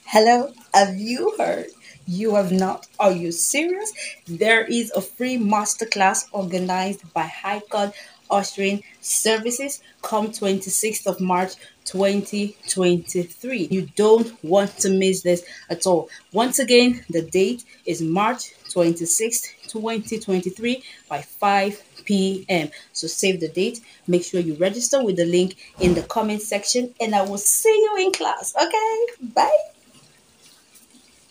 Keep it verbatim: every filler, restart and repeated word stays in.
Hello, have you heard? You have not? Are you serious? There is a free masterclass organized by HighCard Ushering Services come twenty-sixth of March twenty twenty-three. You don't want to miss this at all. Once again, the date is March twenty-sixth, twenty twenty-three by five p m. So save the date. Make sure you register with the link in the comment section, and I will see you in class. Okay? Bye.